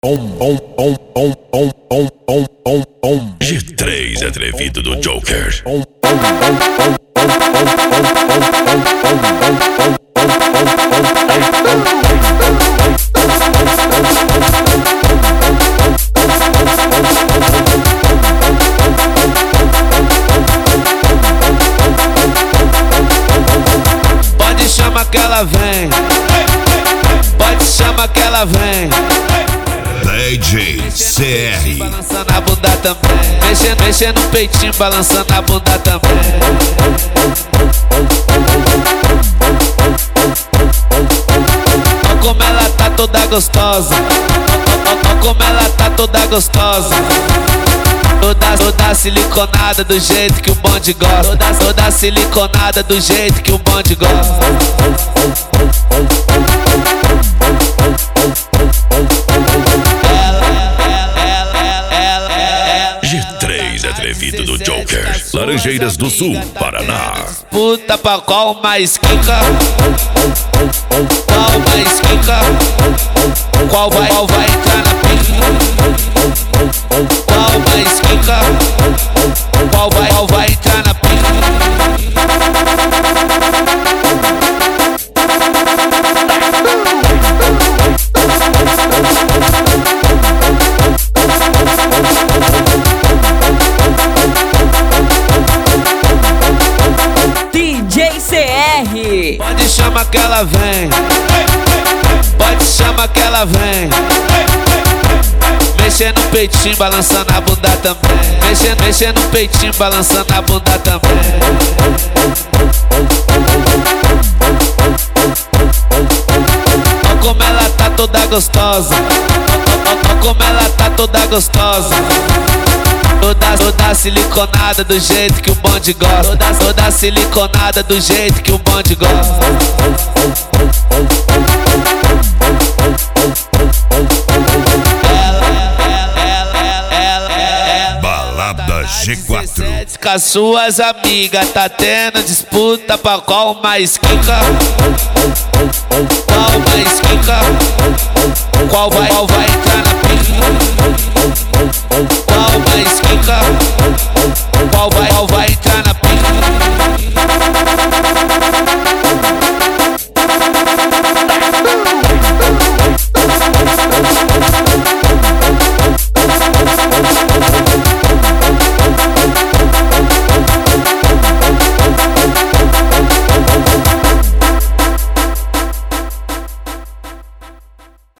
G3 atrevido do Joker. Pode chamar que ela vem, pode chamar que ela vem. DJ CR Balançando a bunda também, mexendo no peitinho, balançando a bunda também. Olha como ela tá toda gostosa, olha como ela tá toda gostosa. Toda siliconada do jeito que o bonde gosta. Toda siliconada do jeito que o bonde gosta. G3 atrevido do Joker. Laranjeiras do Sul, Paraná. Puta pra qual mais quica? Qual mais quica? Qual vai entrar na pica? Qual mais quica? Qual vai entrar na pica? DJ CR. Pode chamar que ela vem, pode chamar que ela vem. Mexendo no peitinho, balançando a bunda também. Mexendo no peitinho, balançando a bunda também. Olha como ela tá toda gostosa, olha como ela tá toda gostosa. Toda siliconada do jeito que o bonde gosta. Toda siliconada do jeito que o bonde gosta. Balada G4. Com as suas amigas tá tendo disputa pra qual mais quica? Qual mais quica? Qual vai entrar na pica? Qual mais quica? Qual vai